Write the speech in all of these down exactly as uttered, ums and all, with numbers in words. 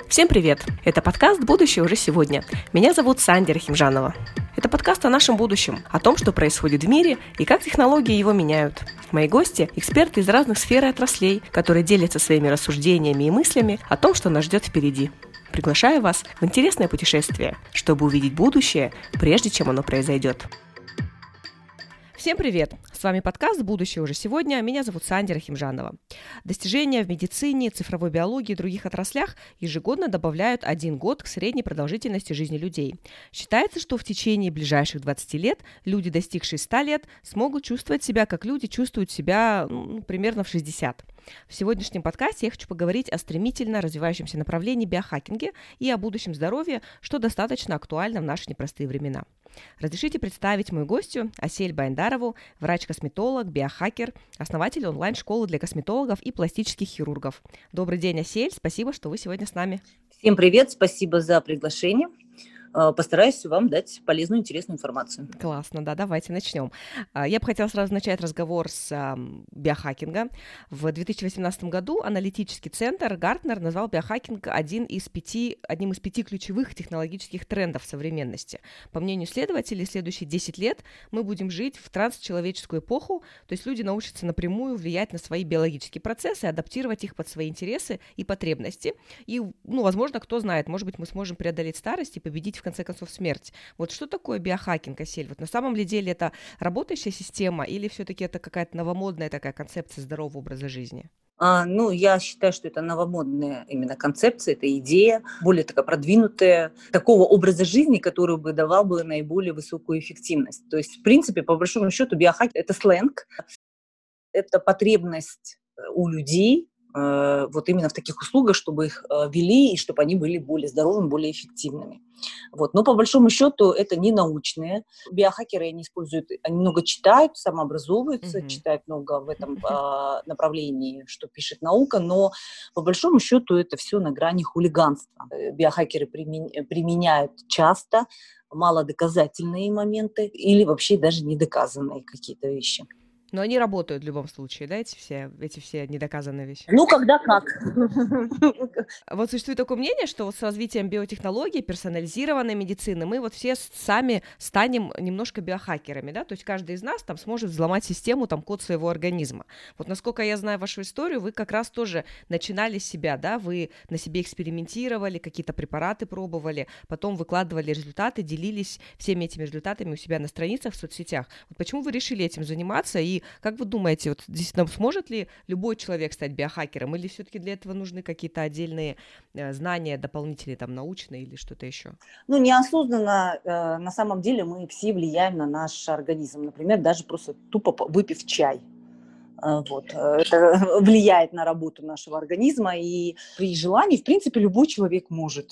Всем привет! Это подкаст «Будущее уже сегодня». Меня зовут Санди Рахимжанова. Это подкаст о нашем будущем, о том, что происходит в мире и как технологии его меняют. Мои гости – эксперты из разных сфер и отраслей, которые делятся своими рассуждениями и мыслями о том, что нас ждет впереди. Приглашаю вас в интересное путешествие, чтобы увидеть будущее, прежде чем оно произойдет. Всем привет! С вами подкаст «Будущее уже сегодня». Меня зовут Санди Рахимжанова. Достижения в медицине, цифровой биологии и других отраслях ежегодно добавляют один год к средней продолжительности жизни людей. Считается, что в течение ближайших двадцати лет люди, достигшие ста лет, смогут чувствовать себя, как люди чувствуют себя ну, примерно в шестьдесят. В сегодняшнем подкасте я хочу поговорить о стремительно развивающемся направлении биохакинге и о будущем здоровья, что достаточно актуально в наши непростые времена. Разрешите представить мою гостью Асель Байндарову, врач-косметолог, биохакер, основатель онлайн-школы для косметологов и пластических хирургов. Добрый день, Асель, спасибо, что вы сегодня с нами. Всем привет, спасибо за приглашение. Постараюсь вам дать полезную, интересную информацию. Классно, да, давайте начнем. Я бы хотела сразу начать разговор с биохакинга. В две тысячи восемнадцатом году аналитический центр Гартнер назвал биохакинг один из пяти, одним из пяти ключевых технологических трендов современности. По мнению исследователей, следующие десять лет мы будем жить в трансчеловеческую эпоху, то есть люди научатся напрямую влиять на свои биологические процессы, адаптировать их под свои интересы и потребности. И, ну, возможно, кто знает, может быть, мы сможем преодолеть старость и победить в конце концов смерть. Вот что такое биохакинг, Асель? Вот на самом ли деле это работающая система или все-таки это какая-то новомодная такая концепция здорового образа жизни? А, ну, я считаю, что это новомодная именно концепция, это идея, более такая продвинутая, такого образа жизни, который бы давал бы наиболее высокую эффективность. То есть, в принципе, по большому счету, биохакинг – это сленг, это потребность у людей, вот именно в таких услугах, чтобы их вели и чтобы они были более здоровыми, более эффективными. Вот. Но по большому счету это не научные. Биохакеры они используют, они много читают, самообразовываются, mm-hmm. читают много в этом mm-hmm. направлении, что пишет наука, но по большому счету это все на грани хулиганства. Биохакеры применяют часто малодоказательные моменты или вообще даже недоказанные какие-то вещи. Но они работают в любом случае, да, эти все, эти все недоказанные вещи? Ну, когда как. Вот существует такое мнение, что вот с развитием биотехнологий, персонализированной медицины, мы вот все сами станем немножко биохакерами, да, то есть каждый из нас там сможет взломать систему, там, код своего организма. Вот насколько я знаю вашу историю, вы как раз тоже начинали с себя, да, вы на себе экспериментировали, какие-то препараты пробовали, потом выкладывали результаты, делились всеми этими результатами у себя на страницах в соцсетях. Вот почему вы решили этим заниматься и как вы думаете, вот действительно сможет ли любой человек стать биохакером, или все-таки для этого нужны какие-то отдельные э, знания, дополнительные, там, научные или что-то еще? Ну, неосознанно, э, на самом деле, мы все влияем на наш организм. Например, даже просто тупо выпив чай. Вот. Это влияет на работу нашего организма, и при желании, в принципе, любой человек может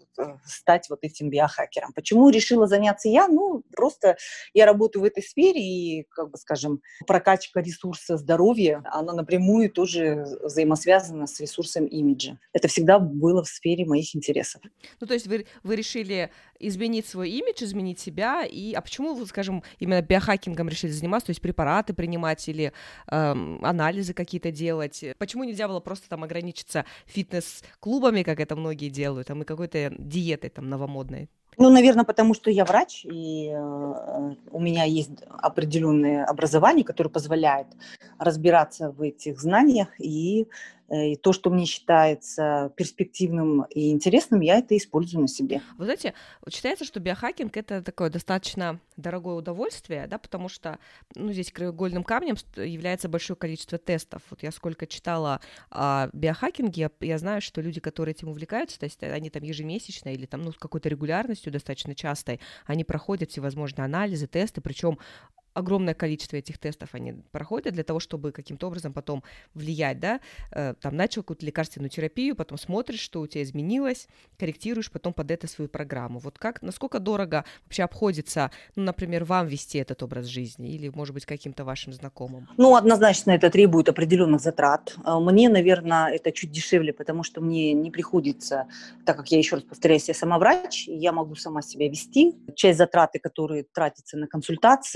стать вот этим биохакером. Почему решила заняться я? Ну, просто я работаю в этой сфере, и, как бы, скажем, прокачка ресурса здоровья, она напрямую тоже взаимосвязана с ресурсом имиджа. Это всегда было в сфере моих интересов. Ну, то есть вы, вы решили изменить свой имидж, изменить себя, и, а почему вы, скажем, именно биохакингом решили заниматься, то есть препараты принимать или э, анализы какие-то делать? Почему нельзя было просто там ограничиться фитнес-клубами, как это многие делают, там, и какой-то диетой там новомодной? Ну, наверное, потому что я врач, и э, у меня есть определенное образование, которое позволяет разбираться в этих знаниях, и, э, и то, что мне считается перспективным и интересным, я это использую на себе. Вы знаете, считается, что биохакинг – это такое достаточно дорогое удовольствие, да, потому что, ну, здесь краеугольным камнем является большое количество тестов. Вот я сколько читала о биохакинге, я, я знаю, что люди, которые этим увлекаются, то есть они там ежемесячно или там, ну, с какой-то регулярностью достаточно частой, они проходят всевозможные анализы, тесты, причем огромное количество этих тестов они проходят для того, чтобы каким-то образом потом влиять, да, э, там начал какую-то лекарственную терапию, потом смотришь, что у тебя изменилось, корректируешь потом под это свою программу. Вот как, насколько дорого вообще обходится, ну, например, вам вести этот образ жизни или, может быть, каким-то вашим знакомым? Ну, однозначно это требует определенных затрат. Мне, наверное, это чуть дешевле, потому что мне не приходится, так как я еще раз повторяюсь, я сама врач, я могу сама себя вести. Часть затраты, которые тратятся на консультации,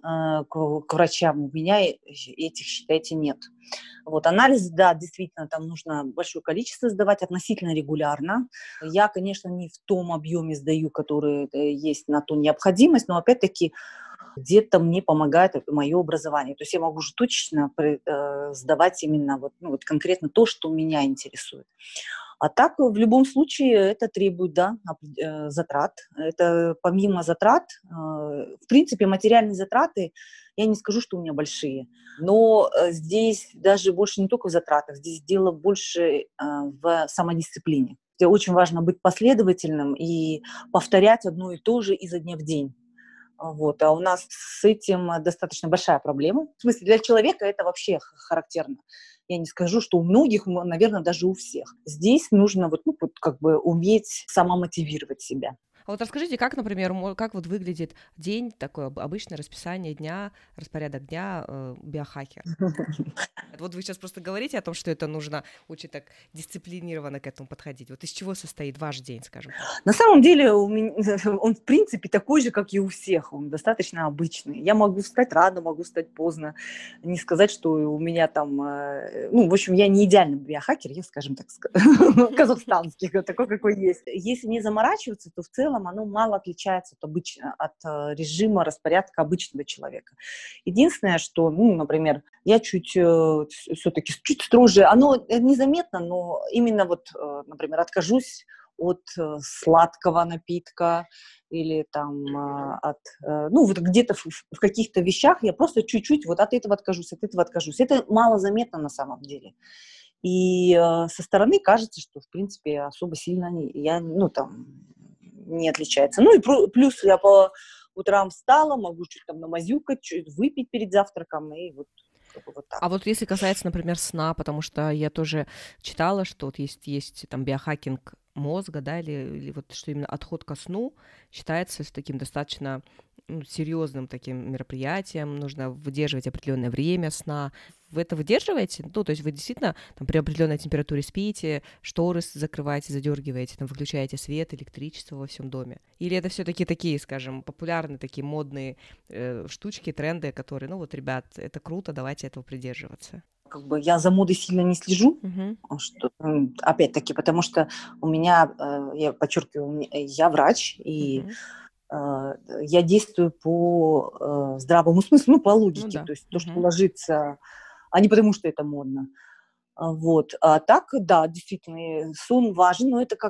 к, к врачам. У меня этих, считайте, нет. Вот, анализ, да, действительно, там нужно большое количество сдавать относительно регулярно. Я, конечно, не в том объеме сдаю, который есть на то необходимость, но, опять-таки, где-то мне помогает мое образование. То есть я могу же точечно э, сдавать именно вот, ну, вот конкретно то, что меня интересует. А так, в любом случае, это требует, да, затрат. Это помимо затрат, в принципе, материальные затраты, я не скажу, что у меня большие, но здесь даже больше не только в затратах, здесь дело больше в самодисциплине. Очень важно быть последовательным и повторять одно и то же изо дня в день. Вот. А у нас с этим достаточно большая проблема. В смысле, для человека это вообще характерно. Я не скажу, что у многих, наверное, даже у всех. Здесь нужно вот, ну, вот как бы уметь самомотивировать себя. А вот расскажите, как, например, как вот выглядит день, такое обычное расписание дня, распорядок дня э, биохакера? Вот вы сейчас просто говорите о том, что это нужно очень так дисциплинированно к этому подходить. Вот из чего состоит ваш день, скажем так? На самом деле у меня, он, в принципе, такой же, как и у всех. Он достаточно обычный. Я могу встать рано, могу встать поздно. Не сказать, что у меня там... Ну, в общем, я не идеальный биохакер, я, скажем так, казахстанский, такой, какой есть. Если не заморачиваться, то в целом оно мало отличается от, обычно, от режима, распорядка обычного человека. Единственное, что, ну, например, я чуть все-таки чуть строже. Оно незаметно, но именно вот, например, откажусь от сладкого напитка или там от, ну, вот где-то в, в каких-то вещах я просто чуть-чуть вот от этого откажусь, от этого откажусь. Это мало заметно на самом деле. И э, со стороны кажется, что, в принципе, особо сильно не, я, ну, там, не отличается. Ну, и плюс я по утрам встала, могу чуть там намазюкать, чуть выпить перед завтраком, и вот Вот так. А вот если касается, например, сна, потому что я тоже читала, что вот есть, есть там биохакинг мозга, да, или, или вот что именно отход ко сну считается таким достаточно, ну, серьезным таким мероприятием, нужно выдерживать определенное время сна. Вы это выдерживаете? Ну, то есть вы действительно там, при определенной температуре спите, шторы закрываете, задергиваете, там, выключаете свет, электричество во всем доме? Или это все-таки такие, скажем, популярные, такие модные э, штучки, тренды, которые, ну вот, ребят, это круто, давайте этого придерживаться? Как бы я за модой сильно не слежу, Uh-huh. что, опять-таки, потому что у меня, я подчеркиваю, я врач, и uh-huh. я действую по здравому смыслу, ну, по логике, Ну, да. то есть то, Uh-huh. что ложится, а не потому, что это модно. Вот. А так, да, действительно, сон важен, но это как...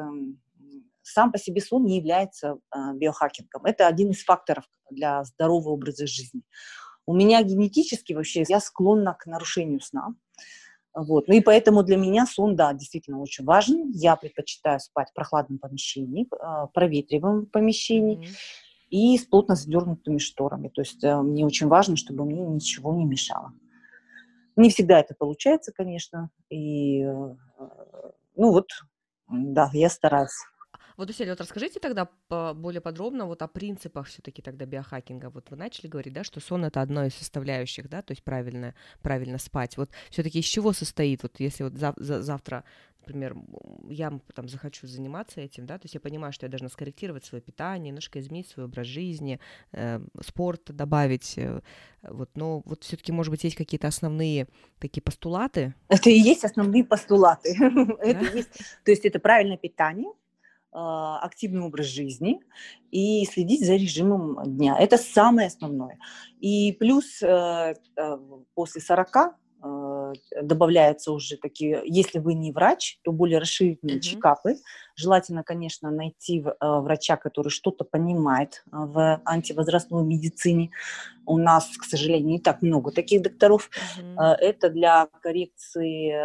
Сам по себе сон не является биохакингом. Это один из факторов для здорового образа жизни. У меня генетически вообще я склонна к нарушению сна. Вот. Ну и поэтому для меня сон, да, действительно очень важен. Я предпочитаю спать в прохладном помещении, проветриваемом помещении mm-hmm. и с плотно задернутыми шторами. То есть мне очень важно, чтобы мне ничего не мешало. Не всегда это получается, конечно. И, ну вот, да, я стараюсь. Вот, Усель, вот расскажите тогда более подробно вот о принципах все-таки тогда биохакинга. Вот вы начали говорить, да, что сон — это одна из составляющих, да, то есть правильно, правильно спать. Вот все-таки из чего состоит, вот если вот зав- завтра, например, я там захочу заниматься этим, да, то есть я понимаю, что я должна скорректировать свое питание, немножко изменить свой образ жизни, э, спорт добавить, э, вот, но вот все-таки, может быть, есть какие-то основные такие постулаты? Это и есть основные постулаты. Это есть, то есть это правильное питание, активный образ жизни и следить за режимом дня. Это самое основное. И плюс после сорока добавляются уже такие, если вы не врач, то более расширенные uh-huh. чекапы. Желательно, конечно, найти врача, который что-то понимает в антивозрастной медицине. У нас, к сожалению, не так много таких докторов. Uh-huh. Это для коррекции...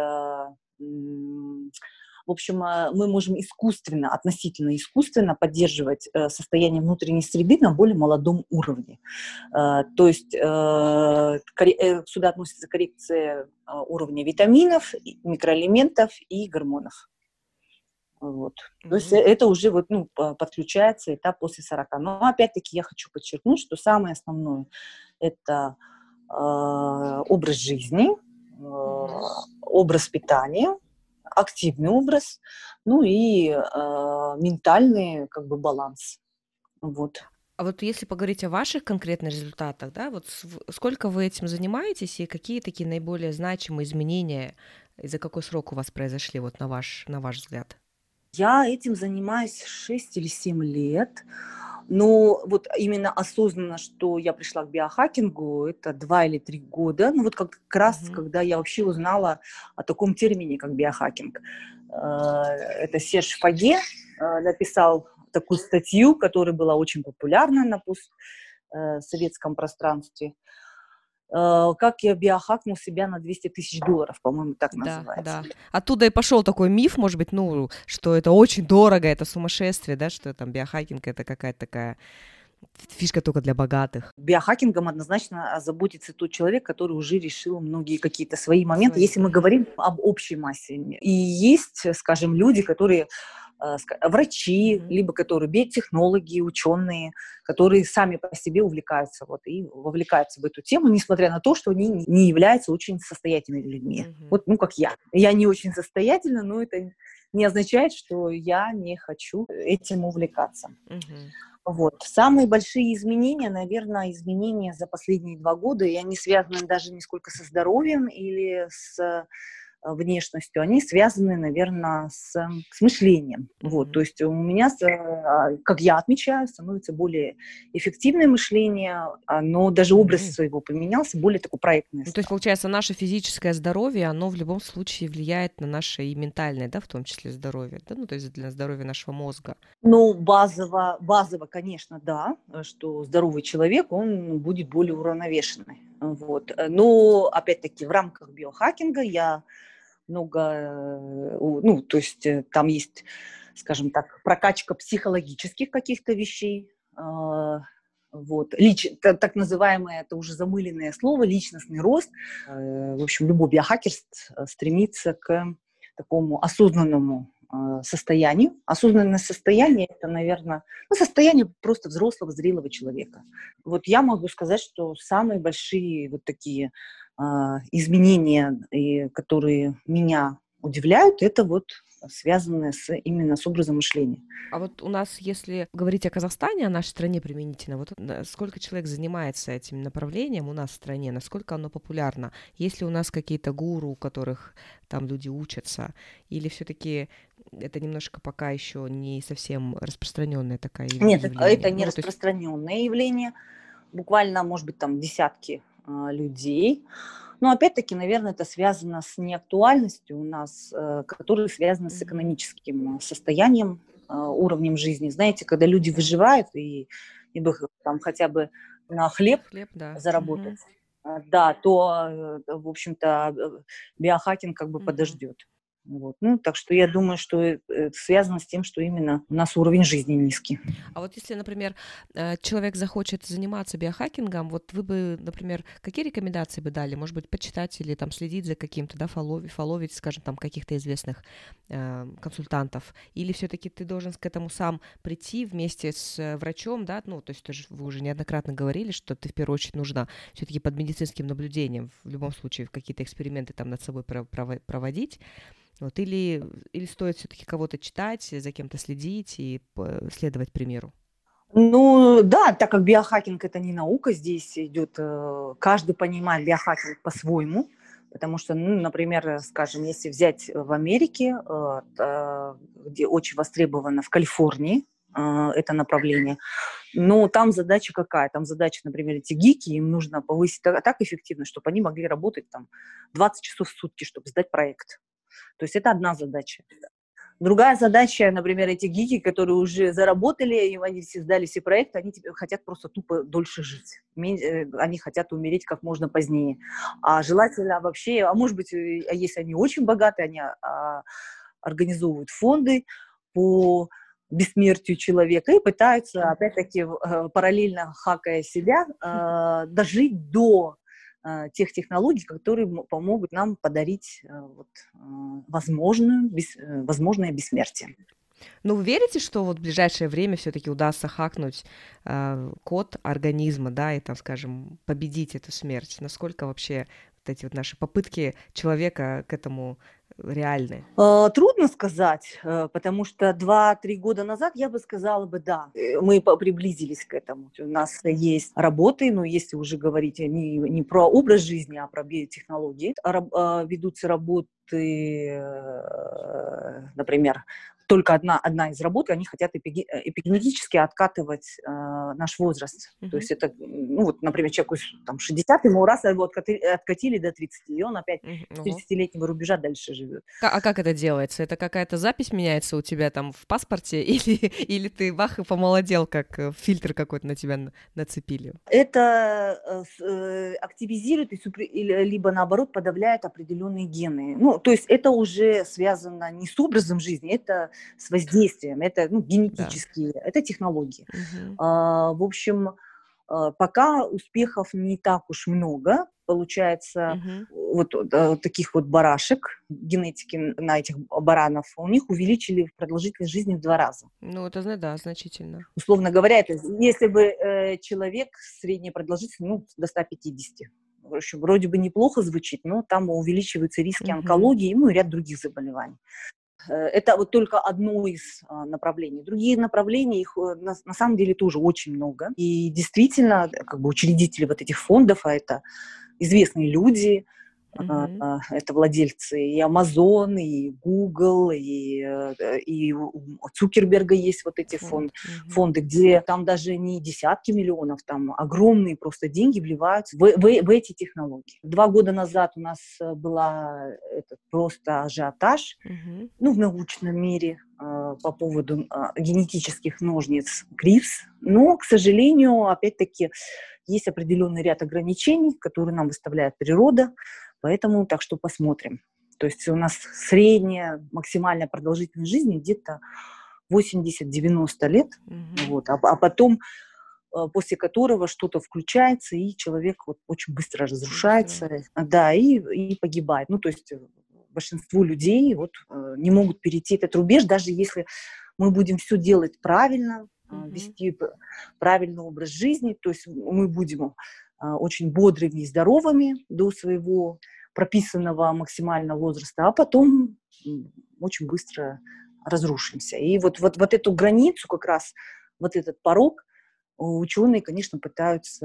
В общем, мы можем искусственно, относительно искусственно поддерживать состояние внутренней среды на более молодом уровне. То есть сюда относится коррекция уровня витаминов, микроэлементов и гормонов. Вот. Mm-hmm. То есть это уже вот, ну, подключается этап после сорока. Но опять-таки я хочу подчеркнуть, что самое основное – это э, образ жизни, э, mm-hmm. образ питания, активный образ, ну и э, ментальный как бы баланс. Вот. А вот если поговорить о ваших конкретных результатах, да, вот св- сколько вы этим занимаетесь и какие такие наиболее значимые изменения и за какой срок у вас произошли, вот на ваш, на ваш взгляд? Я этим занимаюсь шесть или семь лет. Но вот именно осознанно, что я пришла к биохакингу, это два или три года. Ну вот как раз, Мгм. когда я вообще узнала о таком термине, как биохакинг. Э, Это Серж Фаге э, написал такую статью, которая была очень популярна на постсоветском пространстве. Э, Как я биохакнул себя на двести тысяч долларов, по-моему, так Да, называется. да. Оттуда и пошел такой миф, может быть, ну, что это очень дорого, это сумасшествие, да, что там биохакинг это какая-то такая фишка только для богатых. Биохакингом однозначно озаботится тот человек, который уже решил многие какие-то свои моменты, Свои. если мы Мгм. говорим об общей массе. И есть, скажем, люди, которые э, ска- врачи, Мгм. либо которые биотехнологи, ученые, которые сами по себе увлекаются вот, и вовлекаются в эту тему, несмотря на то, что они не не являются очень состоятельными людьми. Мгм. Вот, ну, как я. Я не очень состоятельна, но это не означает, что я не хочу этим увлекаться. Мгм. Вот. Самые большие изменения, наверное, изменения за последние два года, и они связаны даже не сколько со здоровьем или с э, внешностью, они связаны, наверное, с, с мышлением. Вот. То Мгм. есть у меня, с, э, как я отмечаю, становится более эффективное мышление, а, но даже М. образ его поменялся, более такой проектный Ну, то есть, стал. получается, наше физическое здоровье, оно в любом случае влияет на наше и ментальное, да, в том числе здоровье, да, ну, то есть для здоровья нашего мозга. Ну, базово, базово, конечно, да, э, что здоровый человек, он будет более уравновешенный. Вот. Э, Но, опять-таки, в рамках биохакинга я много, э, у- ну, то есть э, там есть, скажем так, прокачка психологических каких-то вещей, а, вот, Лич- та- так называемое, это уже замыленное слово, личностный рост. Э, В общем, любой биохакер ст- э, стремится к такому осознанному э, состоянию. Осознанное состояние – это, наверное, ну, состояние просто взрослого, зрелого человека. Вот я могу сказать, что самые большие вот такие а, изменения, и, которые меня удивляют, это вот связанное с, именно с образом мышления. А вот у нас, если говорить о Казахстане, о нашей стране применительно, вот на- сколько человек занимается этим направлением у нас в стране, насколько оно популярно? Есть ли у нас какие-то гуру, у которых там люди учатся, или все-таки это немножко пока еще не совсем распространенное такое яв- Нет, это, это явление? не Ну, вот, то есть, распространенное явление, буквально, может быть, там десятки а, людей. Но опять-таки, наверное, это связано с неактуальностью у нас, э, которая связана с мгм. экономическим состоянием, а, уровнем жизни. Знаете, когда люди выживают и, и бы там хотя бы на На хлеб хлеб, да. заработать, Мгм. а, да, то, э, в общем-то, э, биохакинг как бы Мгм. подождет. Вот. Ну, так что я думаю, что э, это связано с тем, что именно у нас уровень жизни низкий. А вот если, например, э, человек захочет заниматься биохакингом, вот вы бы, например, какие рекомендации бы дали? Может быть, почитать или там следить за каким-то, да, фолловить, фолловить, скажем, там каких-то известных э, консультантов? Или все-таки ты должен к этому сам прийти вместе с э, врачом, да? Ну, то есть тоже вы уже неоднократно говорили, что ты в первую очередь нужно все-таки под медицинским наблюдением в любом случае какие-то эксперименты там над собой про- прово- проводить. Вот, или, или стоит все-таки кого-то читать, за кем-то следить и п- следовать примеру? Ну, да, так как биохакинг это не наука, здесь идет, э, каждый понимает биохакинг по-своему, потому что, ну, например, э, скажем, если взять в Америке, э, та- где очень востребовано в Калифорнии э, это направление, но там задача какая? Там задача, например, эти гики, им нужно повысить так, так эффективность, чтобы они могли работать там двадцать часов в сутки, чтобы сдать проект. То есть это одна задача. Другая задача, например, эти гики, которые уже заработали, и они все сдали все проекты, они теперь хотят просто тупо дольше жить. Мен- э, Они хотят умереть как можно позднее. А желательно вообще, а может быть, э, а если они очень богатые, они а, организовывают фонды по бессмертию человека и пытаются, опять-таки, э, параллельно хакая себя, э, дожить до э, тех технологий, которые м- помогут нам подарить э, вот, э, возможную, бес- э, возможное бессмертие. Ну, вы верите, что вот в ближайшее время все-таки удастся хакнуть э, код организма, да, и там, скажем, победить эту смерть? Насколько вообще вот эти вот наши попытки человека к этому реальны? Э, Трудно сказать, э, потому что два-три года назад я бы сказала бы, да, э, мы по- приблизились к этому. У нас есть работы, но если уже говорить не, не про образ жизни, а про биотехнологии, а раб- а, ведутся работы, э, например, только одна, одна из работ, они хотят эпиге- э, эпигенетически откатывать э, наш возраст. То Мгм. есть это, ну вот, например, человеку с- там шестьдесят, ему раз его откати- откатили до тридцати, и он опять Мгм. с Ого. тридцатилетнего рубежа дальше живет. Ка- А как это делается? Это какая-то запись меняется у тебя там в паспорте, или, или ты бах и помолодел, как э, фильтр какой-то на тебя на- нацепили? Это э, с- э, активизирует и супре- или- либо наоборот подавляет определенные гены. Ну, то есть это уже связано не с образом жизни, это с воздействием, это ну, Да. генетические, это технологии. Мгм. А, В общем, а, пока успехов не так уж много. Получается, Мгм. вот э, таких вот барашек, генетики на этих баранов, у них увеличили продолжительность жизни в два раза. Ну, это, зна- да, значительно. Условно говоря, это если бы э, человек средняя продолжительность, ну, до ста пятидесяти. В общем, вроде бы неплохо звучит, но там увеличиваются риски Мгм. онкологии, ну и ряд других заболеваний. Э, Это вот только одно из а, направлений. Другие направления, их э, на, на самом деле тоже очень много. И действительно, э, как бы учредители вот этих фондов, а это известные люди, а, Мгм. а, это владельцы и Amazon, и Google, и, э, и у у Цукерберга есть вот эти фон- Фонд. Мгм. фонды, где там даже не десятки миллионов, там огромные просто деньги вливаются в, в- в эти технологии. Два года назад у нас э, была этот просто ажиотаж, Мгм. ну, в научном мире э, по поводу э, генетических ножниц Кривс. Но, к сожалению, опять-таки, есть определенный ряд ограничений, которые нам выставляет природа, поэтому так что посмотрим. То есть у нас средняя максимальная продолжительность жизни где-то восемьдесят-девяносто лет, Мгм. вот, а, а потом э, после которого что-то включается, и человек вот очень быстро Быстро. разрушается, да, и, и погибает. Ну, то есть э, большинство людей вот, э, не могут перейти этот рубеж, даже если мы будем все делать правильно, э, Мгм. вести п- правильный образ жизни, то есть мы будем э, очень бодрыми и здоровыми до своего прописанного максимального возраста, а потом м, очень быстро разрушимся. И вот, вот, вот эту границу как раз, вот этот порог, ученые, конечно, пытаются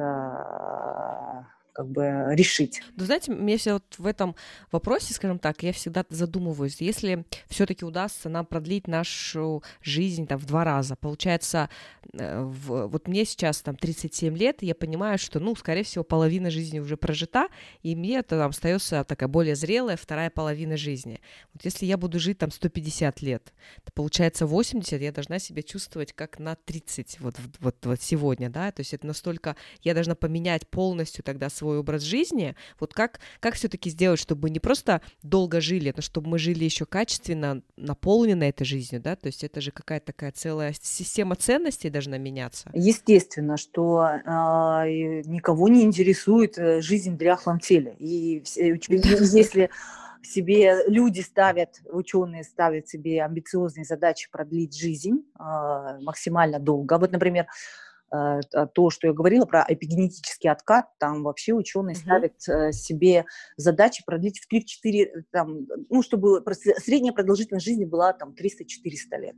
а, как бы решить. Ну, знаете, мне все вот в этом вопросе, скажем так, я всегда задумываюсь, если все-таки удастся нам продлить нашу жизнь там в два раза, получается, э, в- вот мне сейчас там тридцать семь лет, и я понимаю, что, ну, скорее всего, половина жизни уже прожита, и мне это там остается такая более зрелая вторая половина жизни. Вот если я буду жить там сто пятьдесят лет, то получается восемьдесят, я должна себя чувствовать как на тридцать вот, в- вот, вот сегодня, да, то есть это настолько, я должна поменять полностью тогда свой образ жизни. Вот как, как все-таки сделать, чтобы не просто долго жили, но чтобы мы жили еще качественно, наполненно этой жизнью, да, то есть это же какая-то такая целая система ценностей должна меняться. Естественно, что а, и никого не интересует э, жизнь в дряхлом теле. И все уч- и если себе люди ставят, ученые ставят себе амбициозные задачи продлить жизнь а, максимально долго. Вот, например, э, т- то, что я говорила про эпигенетический откат, там вообще ученые Мгм. ставят э, себе задачи продлить в три-четыре, э, там, ну, чтобы просто средняя продолжительность жизни была там триста-четыреста лет.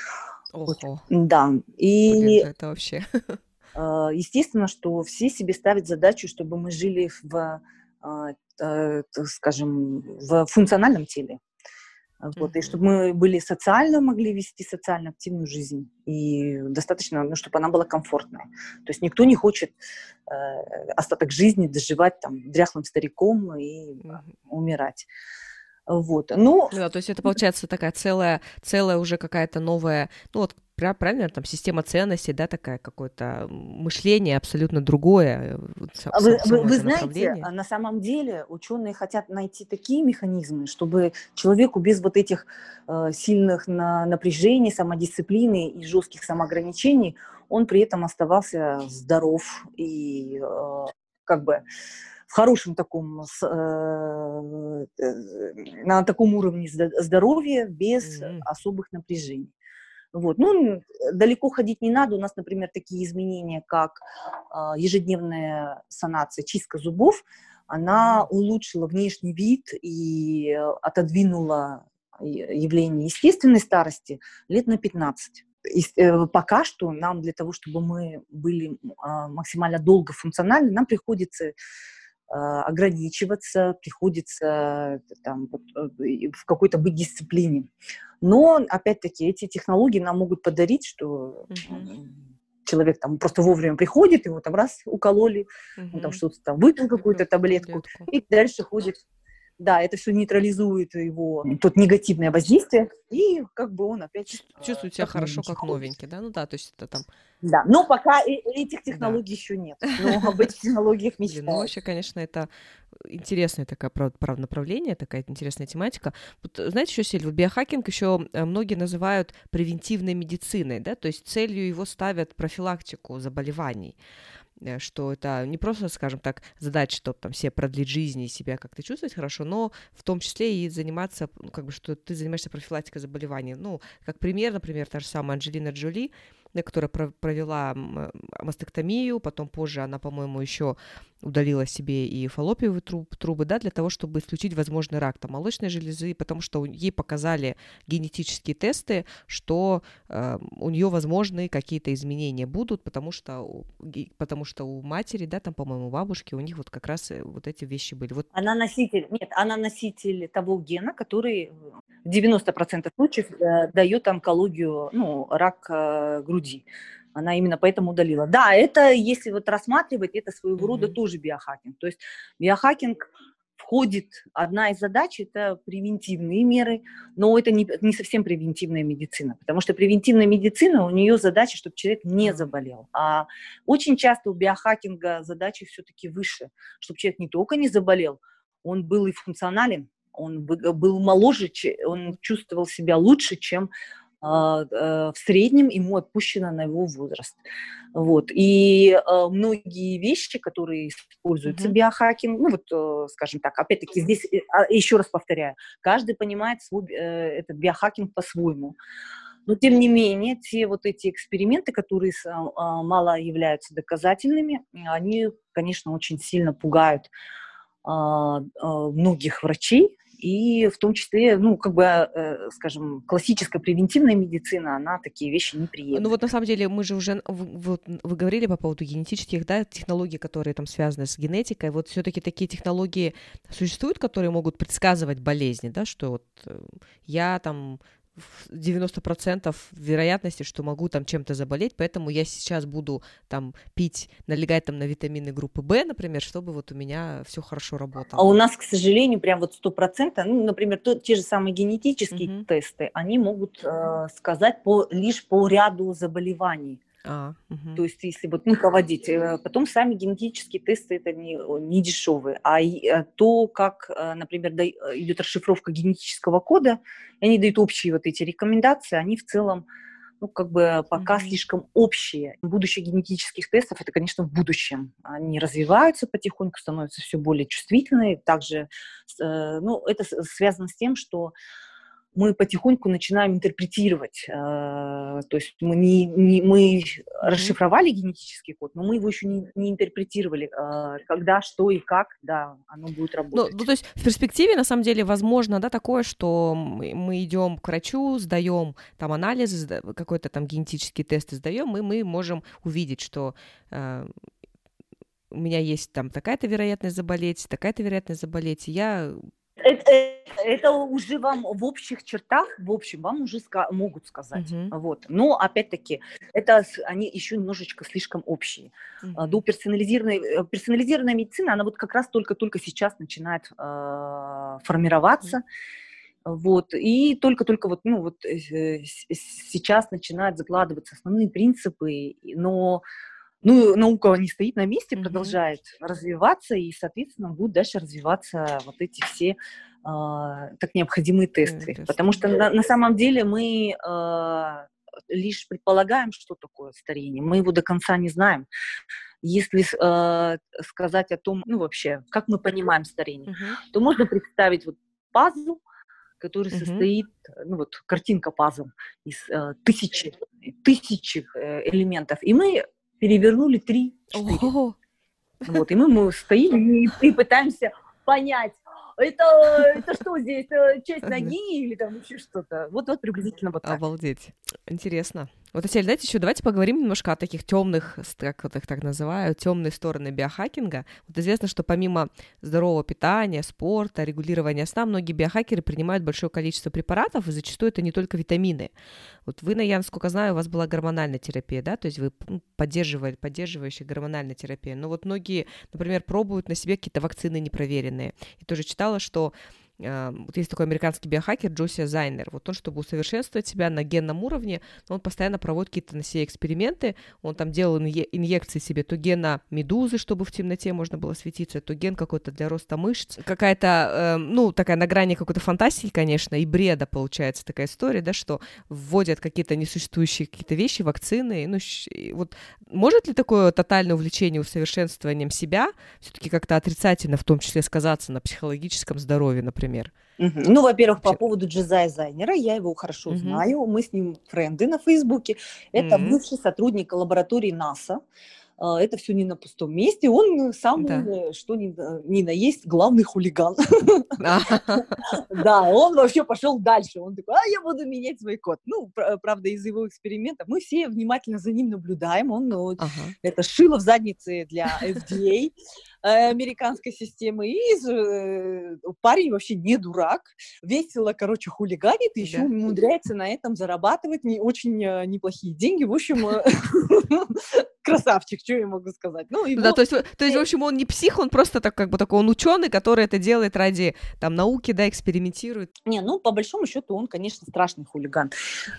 Вот. Ого, Да, блин, и это вообще. э, естественно, что все себе ставят задачу, чтобы мы жили в, а, э, так скажем, в функциональном теле. А, Вот, и Мгм. чтобы мы были социально, могли вести социально активную жизнь. И достаточно, ну, чтобы она была комфортная. То есть никто не хочет э, остаток жизни доживать там дряхлым стариком и а, Мгм. умирать. Вот. Ну, Ну да, то есть это получается такая целая, целая уже какая-то новая, ну вот пра- правильно, там система ценностей, да, такая какое-то мышление абсолютно другое, э, вот са- А Вы, сам- вы, само вы это знаете, направление. а на самом деле ученые хотят найти такие механизмы, чтобы человеку без вот этих э, сильных на, напряжений, самодисциплины и жестких самоограничений, он при этом оставался здоров и э, как бы в хорошем таком, с, э, э, на таком уровне зда- здоровья без М. особых напряжений. Вот. Ну, далеко ходить не надо. У нас, например, такие изменения, как а, ежедневная санация, чистка зубов, она улучшила внешний вид и отодвинула явление естественной старости лет на пятнадцать. И пока что нам для того, чтобы мы были максимально долго функциональны, нам приходится ограничиваться, приходится там, в какой-то быть дисциплине. Но, опять-таки, эти технологии нам могут подарить, что uh-huh. человек там просто вовремя приходит, его там раз укололи, uh-huh. он там что-то там выпил какую-то таблетку, таблетку, и дальше ходит. Да, это все нейтрализует его, тут негативное воздействие, и как бы он опять... Чувствует себя хорошо, как новенький, да? Ну да, то есть это там... Да, но пока этих технологий да. еще нет, но об этих технологиях мечтают. Ну, вообще, конечно, это интересное такое направление, такая интересная тематика. Вот, знаете, еще, Сель, вот биохакинг еще многие называют превентивной медициной, да, то есть целью его ставят профилактику заболеваний, что это не просто, скажем так, задача, чтобы там себе продлить жизнь и себя как-то чувствовать хорошо, но в том числе и заниматься, ну, как бы, что ты занимаешься профилактикой заболеваний. Ну, как пример, например, та же самая Анджелина Джоли, которая провела мастектомию, потом позже она, по-моему, еще удалила себе и фаллопиевые труб, трубы, да, для того, чтобы исключить возможный рак там, молочной железы, потому что ей показали генетические тесты, что э, у нее возможны какие-то изменения будут, потому что, потому что у матери, да, там, по-моему, у бабушки, у них вот как раз вот эти вещи были. Вот. Она носитель, нет, она носитель того гена, который в девяноста процентах случаев э, дает онкологию, ну, рак э, груди. Она именно поэтому удалила. Да, это, если вот рассматривать, это своего mm-hmm. рода тоже биохакинг. То есть биохакинг входит, одна из задач – это превентивные меры, но это не, не совсем превентивная медицина, потому что превентивная медицина, у нее задача, чтобы человек не заболел. А очень часто у биохакинга задачи все-таки выше, чтобы человек не только не заболел, он был и функционален, он был моложе, он чувствовал себя лучше, чем в среднем ему отпущено на его возраст. Вот. И многие вещи, которые используются в mm-hmm. биохакинг, ну вот, скажем так, опять-таки здесь, еще раз повторяю, каждый понимает свой, этот биохакинг по-своему. Но, тем не менее, те вот эти эксперименты, которые мало являются доказательными, они, конечно, очень сильно пугают многих врачей, и в том числе, ну, как бы, э, скажем, классическая превентивная медицина, она такие вещи не приемлет. Ну вот на самом деле мы же уже, вот, вы говорили по поводу генетических, да, технологий, которые там связаны с генетикой, вот все-таки такие технологии существуют, которые могут предсказывать болезни, да, что вот я там девяносто процентов вероятности, что могу там чем-то заболеть, поэтому я сейчас буду там пить, налегать там на витамины группы В, например, чтобы вот у меня все хорошо работало. А у нас, к сожалению, прям вот сто процентов, ну, например, то, те же самые генетические uh-huh. тесты, они могут э, сказать по, лишь по ряду заболеваний. А, угу. То есть, если вот, ну, проводить, потом сами генетические тесты это не, не дешевые, а то, как, например, идет расшифровка генетического кода, они дают общие вот эти рекомендации, они в целом, ну, как бы пока mm-hmm. слишком общие. Будущее генетических тестов, это, конечно, в будущем. Они развиваются потихоньку, становятся все более чувствительные. Также, ну, это связано с тем, что мы потихоньку начинаем интерпретировать. Э, то есть мы, не, не, мы mm-hmm. расшифровали генетический код, но мы его еще не, не интерпретировали. Э, когда, что и как, да, оно будет работать. Ну, ну, то есть в перспективе, на самом деле, возможно, да, такое, что мы идем к врачу, сдаем там анализы, какой-то там генетический тест сдаем, и мы можем увидеть, что э, у меня есть там такая-то вероятность заболеть, такая-то вероятность заболеть, и я... Это, это уже вам в общих чертах, в общем, вам уже ска- могут сказать. Uh-huh. Вот. Но, опять-таки, это они еще немножечко слишком общие. Uh-huh. До персонализированной, персонализированная медицина, она вот как раз только-только сейчас начинает э, формироваться. Uh-huh. Вот. И только-только вот, ну, вот, э, сейчас начинают закладываться основные принципы, но... Ну, наука не стоит на месте, mm-hmm. продолжает развиваться, и, соответственно, будут дальше развиваться вот эти все э, так необходимые тесты. Mm-hmm. Потому что на, на самом деле мы э, лишь предполагаем, что такое старение. Мы его до конца не знаем. Если э, сказать о том, ну, вообще, как мы понимаем старение, mm-hmm. то можно представить вот пазл, который mm-hmm. состоит, ну, вот картинка пазл из э, тысячи, тысячи э, элементов. И мы перевернули три-четыре. Вот, и мы, мы стоим и, и пытаемся понять, это, это что здесь, это часть ноги или там еще что-то. Вот, вот приблизительно вот так. Обалдеть. Интересно. Вот, Асель, знаете, еще давайте поговорим немножко о таких темных, как вот их так называют, темные стороны биохакинга. Вот известно, что помимо здорового питания, спорта, регулирования сна, многие биохакеры принимают большое количество препаратов, и зачастую это не только витамины. Вот вы, я, насколько знаю, у вас была гормональная терапия, да, то есть вы поддерживали, поддерживающая гормональная терапия. Но вот многие, например, пробуют на себе какие-то вакцины непроверенные. И тоже читала, что вот есть такой американский биохакер Джосия Зайнер. Вот он, чтобы усовершенствовать себя на генном уровне, он постоянно проводит какие-то на себе эксперименты. Он там делал инъе- инъекции себе то гена медузы, чтобы в темноте можно было светиться, то ген какой-то для роста мышц. Какая-то, э, ну, такая на грани какой-то фантастики, конечно, и бреда получается такая история, да, что вводят какие-то несуществующие какие-то вещи, вакцины. Ну, вот может ли такое тотальное увлечение усовершенствованием себя все-таки как-то отрицательно, в том числе, сказаться на психологическом здоровье, например? Угу. Ну, во-первых, по поводу Джезая Зайнера, я его хорошо угу. знаю, мы с ним френды на Фейсбуке. Это угу. бывший сотрудник лаборатории НАСА. Это все не на пустом месте. Он самый, да. что ни, ни на есть, главный хулиган. Да, он вообще пошел дальше. Он такой, а я буду менять свой код. Ну, правда, из его экспериментов мы все внимательно за ним наблюдаем. Он это шило в заднице для эф ди эй американской системы. И парень вообще не дурак. Весело, короче, хулиганит. И еще умудряется на этом зарабатывать очень неплохие деньги. В общем... Красавчик, что я могу сказать. Ну, его... Да, то есть, то есть, в общем, он не псих, он просто так, как бы такой, он ученый, который это делает ради там науки, да, экспериментирует. Не, ну, по большому счету, он, конечно, страшный хулиган.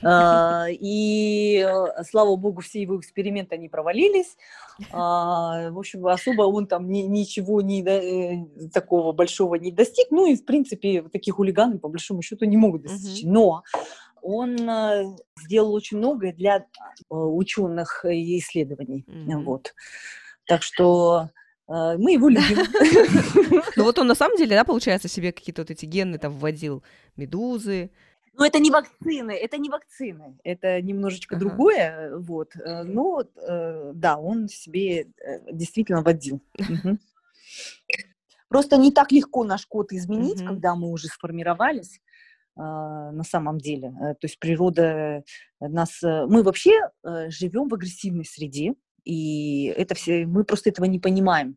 И, слава богу, все его эксперименты, они провалились. В общем, особо он там ничего такого большого не достиг. Ну, и, в принципе, такие хулиганы, по большому счету, не могут достичь. Но он сделал очень многое для ученых и исследований. Mm-hmm. Вот. Так что мы его любим. Ну вот он на самом деле, да, получается, себе какие-то вот эти гены там вводил, медузы. Ну это не вакцины, это не вакцины, это немножечко ага. другое. Вот. Но да, он себе действительно вводил. Угу. Просто не так легко наш код изменить, угу. когда мы уже сформировались. На самом деле. То есть природа нас... Мы вообще живем в агрессивной среде, и это все, мы просто этого не понимаем.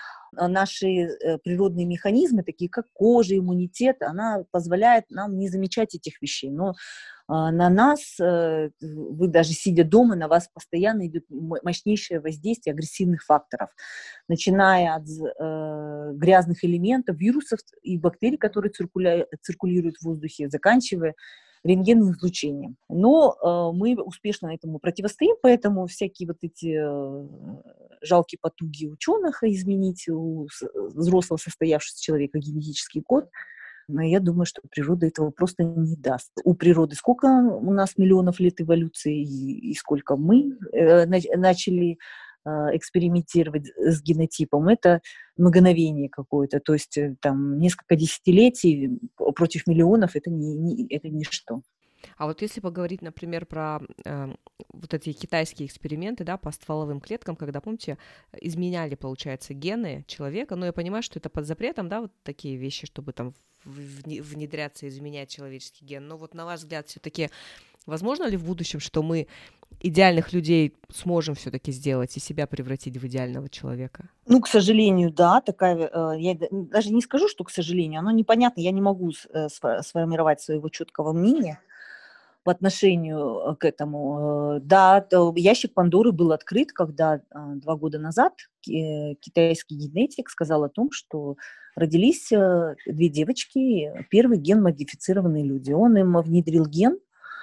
Наши природные механизмы, такие как кожа, иммунитет, она позволяет нам не замечать этих вещей. Но на нас, вы даже сидя дома, на вас постоянно идет мощнейшее воздействие агрессивных факторов, начиная от э, грязных элементов, вирусов и бактерий, которые циркуля... циркулируют в воздухе, заканчивая рентгеновым излучением. Но э, мы успешно этому противостоим, поэтому всякие вот эти э, жалкие потуги ученых изменить у взрослого состоявшегося человека генетический код, но я думаю, что природа этого просто не даст. У природы сколько у нас миллионов лет эволюции, и, и сколько мы э, начали э, экспериментировать с генотипом, это мгновение какое-то. То есть там несколько десятилетий против миллионов, это, не, не, это ничто. А вот если поговорить, например, про э, вот эти китайские эксперименты, да, по стволовым клеткам, когда, помните, изменяли, получается, гены человека, но я понимаю, что это под запретом, да, вот такие вещи, чтобы там внедряться, изменять человеческий ген. Но вот на ваш взгляд, все-таки возможно ли в будущем, что мы идеальных людей сможем все-таки сделать и себя превратить в идеального человека? Ну, к сожалению, да, такая, я даже не скажу, что к сожалению, оно непонятно, я не могу сформировать своего четкого мнения по отношению к этому. Да, ящик Пандоры был открыт, когда два года назад китайский генетик сказал о том, что родились две девочки, первый ген-модифицированные люди. Он им внедрил ген,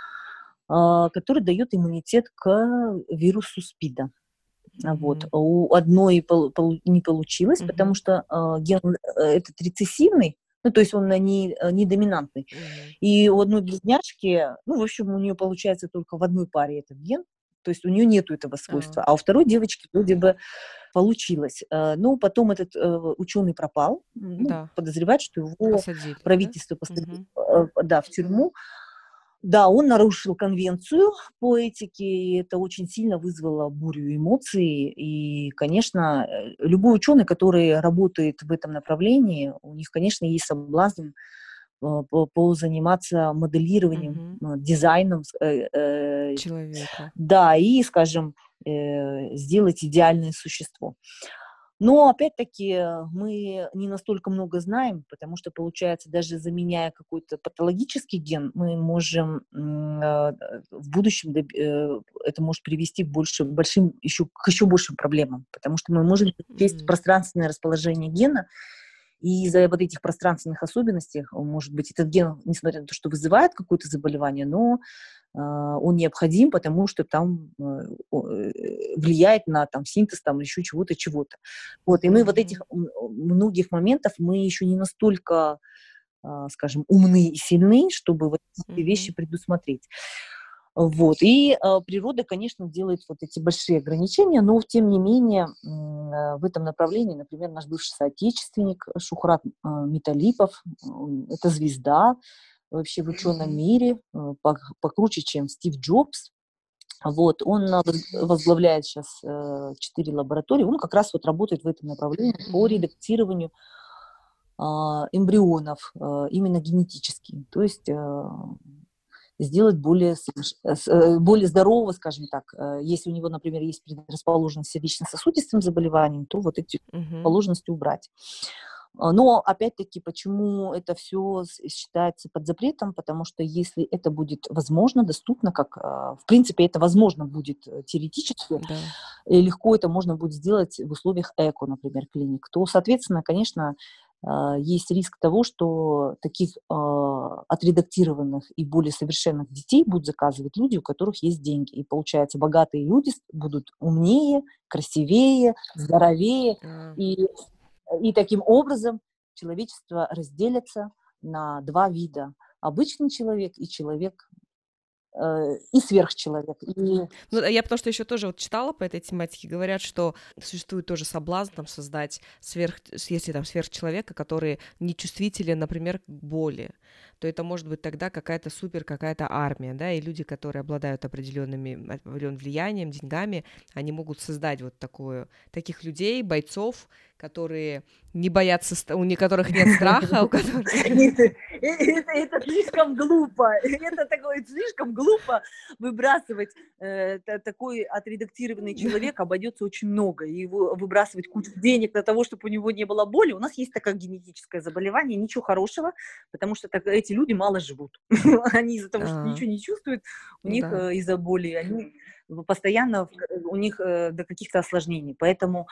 который дает иммунитет к вирусу СПИДа. Mm-hmm. Вот. У одной не получилось, mm-hmm. потому что ген этот рецессивный, ну, то есть он не, не доминантный. Mm-hmm. И у одной близняшки, ну, в общем, у нее получается только в одной паре этот ген, то есть у нее нету этого свойства. Uh-huh. А у второй девочки вроде бы получилось. Но потом этот ученый пропал. Ну, да. Подозревают, что его посадили, правительство да? посадило uh-huh. да, в тюрьму. Да, он нарушил конвенцию по этике, и это очень сильно вызвало бурю эмоций. И, конечно, э, любой ученый, который работает в этом направлении, у них, конечно, есть соблазн э, по- позаниматься моделированием, Мгм. э, дизайном, с- э, э, Человека. да, и, скажем, э, сделать идеальное существо. Но опять-таки э, мы не настолько много знаем, потому что, получается, даже заменяя какой-то патологический ген, мы можем м, э, в будущем доб- э, это может привести к больше, большим, еще, к еще большим проблемам, потому что мы можем учесть Мгм. пространственное расположение гена, и из-за вот этих пространственных особенностей, может быть, этот ген, несмотря на то, что вызывает какое-то заболевание, но а, он необходим, потому что там э, о- э, влияет на там, синтез там, еще чего-то, чего-то. Вот, и мы вот этих Мгм. м, многих моментов мы еще не настолько, а, скажем, умны и сильны, чтобы вот эти Мгм. вещи предусмотреть. Вот. И а, природа, конечно, делает вот эти большие ограничения, но тем не менее м, а, в этом направлении, например, наш бывший соотечественник Шухрат а, Металипов, он- это звезда вообще в ученом мире, э, пок- покруче, чем Стив Джобс. Вот, он а, воз- возглавляет сейчас четыре лаборатории, он как раз вот работает в этом направлении по Мгм. редактированию а, эмбрионов, а, именно генетически. То есть а, сделать более, соверш- э, с- э, более здорового, скажем так. Э, Если у него, например, есть предрасположенность к сердечно-сосудистым заболеваниям, то вот эти Мгм. положенности убрать. А, Но, опять-таки, почему это все считается под запретом? Потому что если это будет возможно, доступно, как, а, в принципе, это возможно будет э, теоретически, Да. и легко это можно будет сделать в условиях эко, например, клиник, то, соответственно, конечно, а, есть риск того, что таких а, отредактированных и более совершенных детей будут заказывать люди, у которых есть деньги. И получается, богатые люди с- будут умнее, красивее, здоровее. А. И, и таким образом человечество разделится на два вида. Обычный человек и человек, э, и сверхчеловек. И Ну, а я потому что еще тоже вот читала по этой тематике, говорят, что существует тоже соблазн там создать сверх, с- если там сверхчеловека, который не чувствителен, например, к боли, то это может быть тогда какая-то супер, какая-то армия, да, и люди, которые обладают определенными, определенным влиянием, деньгами, они могут создать вот такую, таких людей, бойцов, которые не боятся, ст- у которых нет страха, у которых... Это, это, это слишком глупо. Это такое слишком глупо выбрасывать. э, та- такой отредактированный человек обойдется очень много. И его выбрасывать кучу денег для того, чтобы у него не было боли. У нас есть такое генетическое заболевание, ничего хорошего, потому что так, эти люди мало живут. Они из-за того, что А, ничего не чувствуют, у них да. э, из-за боли, они постоянно, в- у них э, до каких-то осложнений. Поэтому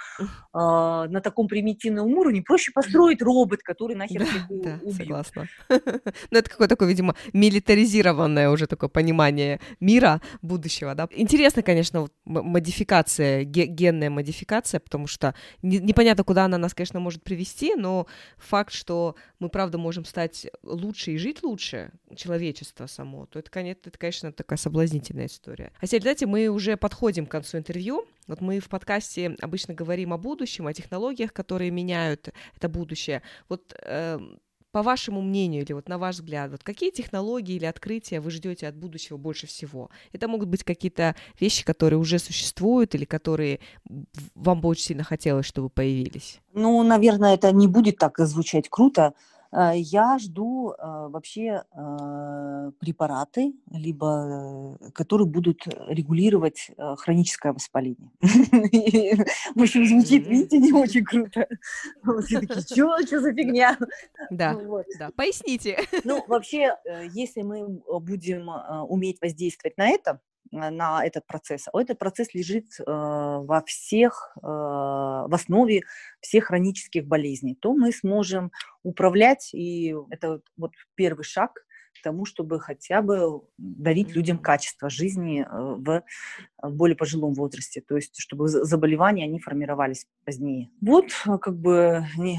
а, на таком примитивном уровне проще построить робот, который нахер Да, всех у- да, убьет. согласна. Ну, это какое-то такое, видимо, милитаризированное уже такое понимание мира будущего, да. Интересно, конечно, вот м- модификация, ге- генная модификация, потому что не- непонятно, куда она нас, конечно, может привести, но факт, что мы, правда, можем стать лучше и жить лучше, человечество само, то это, конечно, это, конечно, такая соблазнительная история. А теперь, знаете, мы уже подходим к концу интервью. Вот мы в подкасте обычно говорим о будущем, о технологиях, которые меняют это будущее. Вот э, по вашему мнению или вот на ваш взгляд, вот какие технологии или открытия вы ждете от будущего больше всего? Это могут быть какие-то вещи, которые уже существуют или которые в- вам бы очень сильно хотелось, чтобы появились? Ну, наверное, это не будет так звучать круто. Э, Я жду э, вообще э, препараты, либо э, которые будут регулировать э, хроническое воспаление. И, в общем, звучит, М. видите, не очень круто. Вот все такие, что, что за Да, фигня? да, Вот. да. Поясните. Ну, вообще, э, если мы м, э, будем а, уметь воздействовать на это, э, на этот процесс, а этот процесс лежит э, во всех, э, в основе всех хронических болезней, то мы сможем управлять, и это вот вот первый шаг к тому, чтобы хотя бы дарить людям Мгм. качество жизни э, в в более пожилом возрасте, то есть чтобы за- заболевания, они формировались позднее. Вот, а, как бы, не,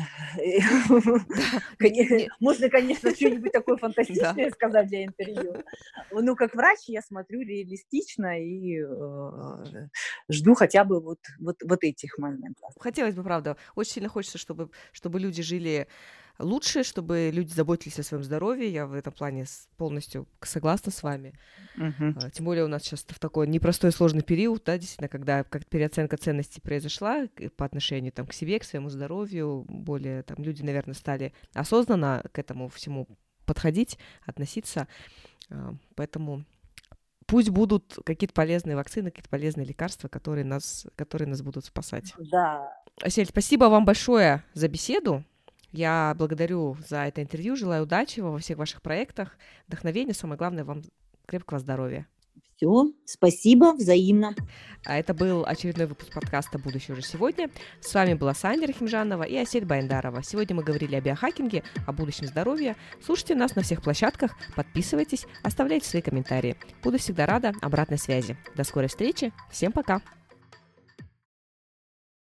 Да, не, коне- не, можно, конечно, что-нибудь такое да. фантастичное сказать для интервью. Ну, как врач я смотрю реалистично и э, жду хотя бы вот, вот, вот этих моментов. Хотелось бы, правда, очень сильно хочется, чтобы, чтобы люди жили лучше, чтобы люди заботились о своем здоровье. Я в этом плане полностью согласна с вами. Uh-huh. Тем более у нас сейчас в такой непростой сложный период, да, действительно, когда как переоценка ценностей произошла по отношению там, к себе, к своему здоровью. Более там, люди, наверное, стали осознанно к этому всему подходить, относиться. Поэтому пусть будут какие-то полезные вакцины, какие-то полезные лекарства, которые нас, которые нас будут спасать. Да. Асель, спасибо вам большое за беседу. Я благодарю за это интервью, желаю удачи во всех ваших проектах, вдохновения, самое главное, вам крепкого здоровья. Все, спасибо, взаимно. А это был очередной выпуск подкаста «Будущее уже сегодня». С вами была Сандя Рахимжанова и Асель Байндарова. Сегодня мы говорили о биохакинге, о будущем здоровья. Слушайте нас на всех площадках, подписывайтесь, оставляйте свои комментарии. Буду всегда рада обратной связи. До скорой встречи, всем пока!